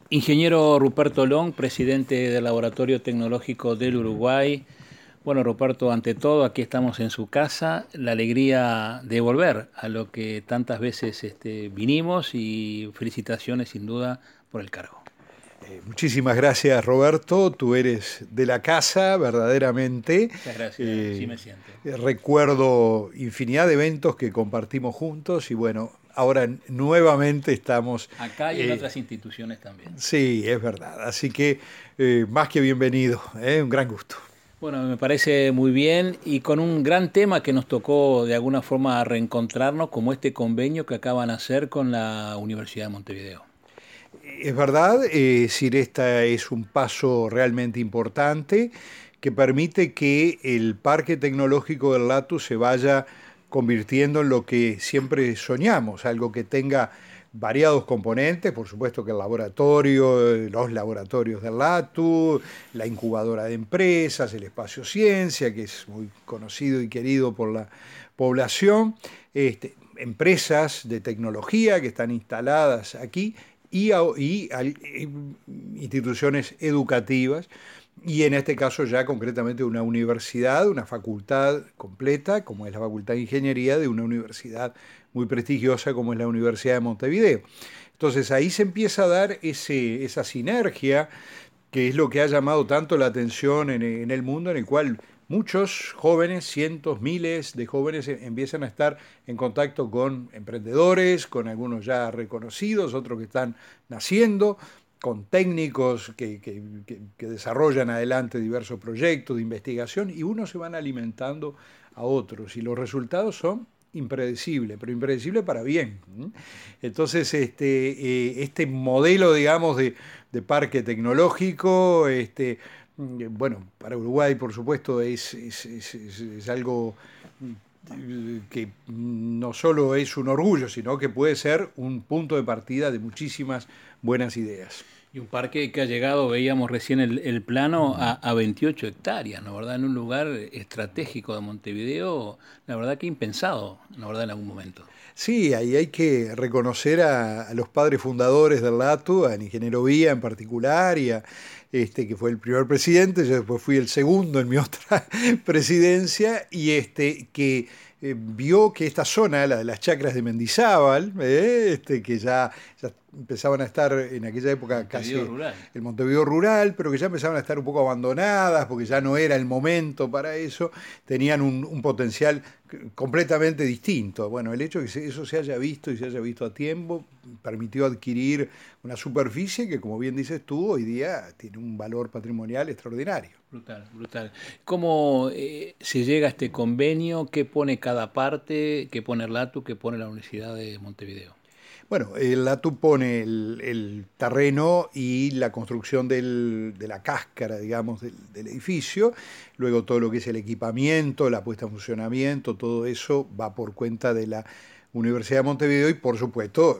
Ingeniero Ruperto Long, presidente del Laboratorio Tecnológico del Uruguay. Bueno, Ruperto, ante todo, aquí estamos en su casa. La alegría de volver a lo que tantas veces vinimos y felicitaciones sin duda por el cargo. Muchísimas gracias, Roberto. Tú eres de la casa, verdaderamente. Muchas gracias, así Eh, me siento. Recuerdo infinidad de eventos que compartimos juntos y bueno, ahora nuevamente estamos. Acá y en eh, otras instituciones también. sí, es verdad. Así que más que bienvenido, un gran gusto. Bueno, me parece muy bien y con un gran tema que nos tocó de alguna forma reencontrarnos, como este convenio que acaban de hacer con la Universidad de Montevideo. Es verdad, decir, esta es un paso realmente importante que permite que el parque tecnológico del Latu se vaya convirtiendo en lo que siempre soñamos, algo que tenga variados componentes, por supuesto que el laboratorio, los laboratorios del LATU, la incubadora de empresas, el espacio ciencia, que es muy conocido y querido por la población, empresas de tecnología que están instaladas aquí y instituciones educativas y en este caso ya concretamente una universidad, una facultad completa, como es la Facultad de Ingeniería de una universidad muy prestigiosa como es la Universidad de Montevideo. Entonces ahí se empieza a dar esa sinergia que es lo que ha llamado tanto la atención en el mundo, en el cual muchos jóvenes, cientos, miles de jóvenes empiezan a estar en contacto con emprendedores, con algunos ya reconocidos, otros que están naciendo, con técnicos que desarrollan adelante diversos proyectos de investigación y unos se van alimentando a otros y los resultados son impredecibles, pero impredecibles para bien. Entonces, este modelo, digamos, de parque tecnológico. Bueno, para Uruguay, por supuesto, es algo que no solo es un orgullo, sino que puede ser un punto de partida de muchísimas buenas ideas. Y un parque que ha llegado, veíamos recién el plano, a 28 hectáreas, ¿no? ¿Verdad? En un lugar estratégico de Montevideo, la verdad que impensado, la verdad, en algún momento. Sí, ahí hay que reconocer a los padres fundadores del LATU, al ingeniero Vía en particular, y a que fue el primer presidente, yo después fui el segundo en mi otra presidencia, y que vio que esta zona, la de las chacras de Mendizábal, que ya empezaban a estar en aquella época Montevideo casi rural. el Montevideo rural, pero que ya empezaban a estar un poco abandonadas, porque ya no era el momento para eso, tenían un potencial completamente distinto. Bueno, el hecho de que eso se haya visto y se haya visto a tiempo permitió adquirir una superficie que, como bien dices tú, hoy día tiene un valor patrimonial extraordinario. Brutal, brutal. ¿Cómo se llega a este convenio? ¿Qué pone cada parte? ¿Qué pone el LATU? ¿Qué pone la Universidad de Montevideo? Bueno, el ATU pone el terreno y la construcción de la cáscara, digamos, del edificio. Luego todo lo que es el equipamiento, la puesta en funcionamiento, todo eso va por cuenta de la Universidad de Montevideo y, por supuesto,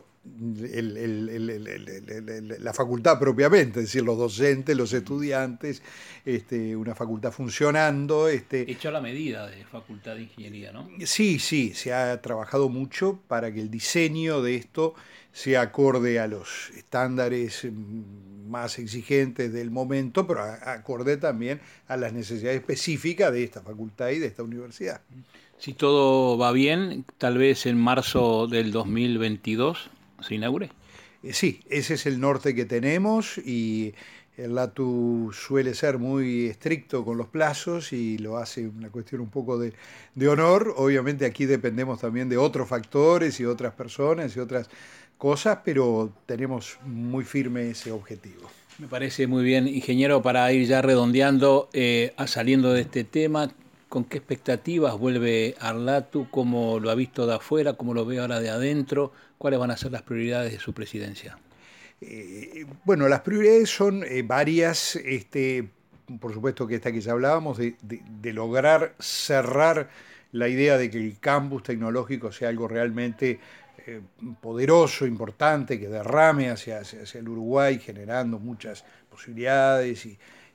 la facultad propiamente, es decir, los docentes, los estudiantes, una facultad funcionando. Hecho a la medida de Facultad de Ingeniería, ¿no? Sí, sí, se ha trabajado mucho para que el diseño de esto sea acorde a los estándares más exigentes del momento, pero acorde también a las necesidades específicas de esta facultad y de esta universidad. Si todo va bien, tal vez en marzo del 2022 se inaugure. Sí, ese es el norte que tenemos y el LATU suele ser muy estricto con los plazos y lo hace una cuestión un poco de honor. Obviamente aquí dependemos también de otros factores y otras personas y otras cosas, pero tenemos muy firme ese objetivo. Me parece muy bien, ingeniero, para ir ya redondeando, saliendo de este tema, ¿con qué expectativas vuelve Arlatu? ¿Cómo lo ha visto de afuera? ¿Cómo lo ve ahora de adentro? ¿Cuáles van a ser las prioridades de su presidencia? Bueno, las prioridades son varias. Por supuesto que esta que ya hablábamos, de lograr cerrar la idea de que el campus tecnológico sea algo realmente eh, poderoso, importante, que derrame hacia el Uruguay, generando muchas posibilidades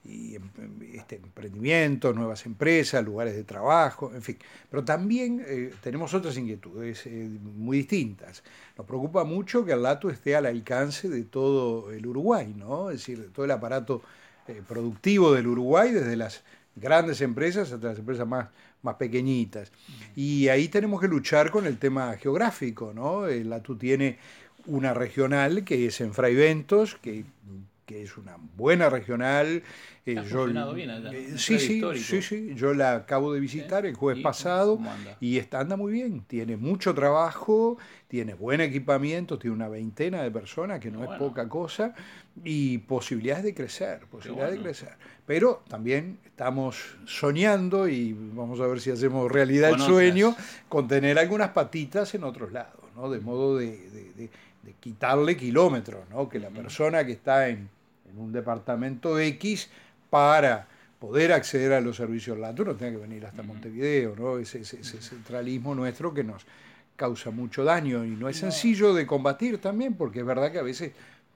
emprendimientos, nuevas empresas, lugares de trabajo, en fin. Pero también tenemos otras inquietudes muy distintas. Nos preocupa mucho que el LATU esté al alcance de todo el Uruguay, ¿no? Es decir, de todo el aparato productivo del Uruguay, desde las grandes empresas hasta las empresas más pequeñitas. Y ahí tenemos que luchar con el tema geográfico, ¿no? El LATU tiene una regional que es en Fray Ventos, que es una buena regional. Ha funcionado bien allá, ¿no? Un Sí, predio sí, histórico. sí, sí, yo la acabo de visitar el jueves ¿Y pasado cómo anda? y anda muy bien, tiene mucho trabajo, tiene buen equipamiento, tiene una veintena de personas, que no es Bueno, poca cosa, y posibilidades de crecer, qué posibilidades de bueno. crecer. Pero también estamos soñando y vamos a ver si hacemos realidad el Con sueño otras. con tener algunas patitas en otros lados, ¿no? De modo de quitarle kilómetros, ¿no? Que la persona que está en un departamento X para poder acceder a los servicios LATU no tenga que venir hasta Montevideo, ¿no? Ese centralismo nuestro que nos causa mucho daño y no es No, sencillo de combatir también, porque es verdad que a veces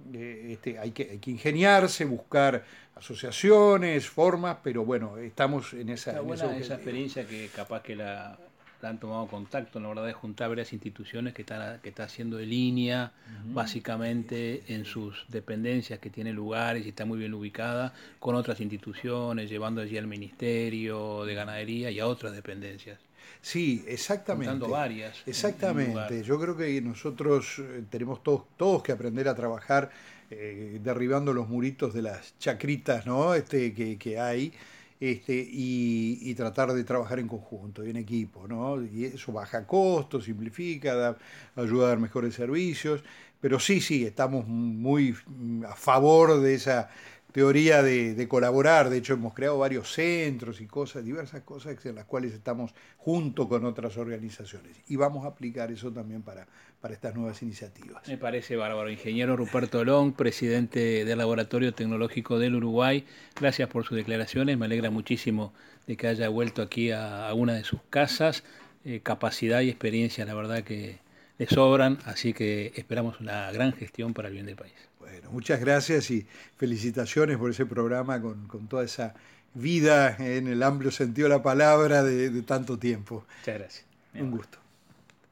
hay que ingeniarse, buscar asociaciones, formas, pero bueno, estamos está en ese buena esa objetivo. experiencia que capaz que la han tomado contacto, la verdad, de juntar varias instituciones que está haciendo de línea, básicamente en sus dependencias que tiene lugares y está muy bien ubicada, con otras instituciones, llevando allí al Ministerio de Ganadería y a otras dependencias, Sí, juntando exactamente, varias en un lugar. exactamente. Yo creo que nosotros tenemos todos que aprender a trabajar derribando los muritos de las chacritas, ¿no? Que hay, y tratar de trabajar en conjunto y en equipo, ¿no? Y eso baja costos, simplifica, ayuda a dar mejores servicios. Pero sí, sí, estamos muy a favor de esa teoría de colaborar. De hecho, hemos creado varios centros y cosas, diversas cosas en las cuales estamos junto con otras organizaciones. Y vamos a aplicar eso también para estas nuevas iniciativas. Me parece bárbaro. Ingeniero Ruperto Long, presidente del Laboratorio Tecnológico del Uruguay, gracias por sus declaraciones. Me alegra muchísimo de que haya vuelto aquí a una de sus casas. Capacidad y experiencia, la verdad que le sobran, así que esperamos una gran gestión para el bien del país. Bueno, muchas gracias y felicitaciones por ese programa con toda esa vida en el amplio sentido de la palabra de tanto tiempo. Muchas gracias. Mi Un amor. gusto.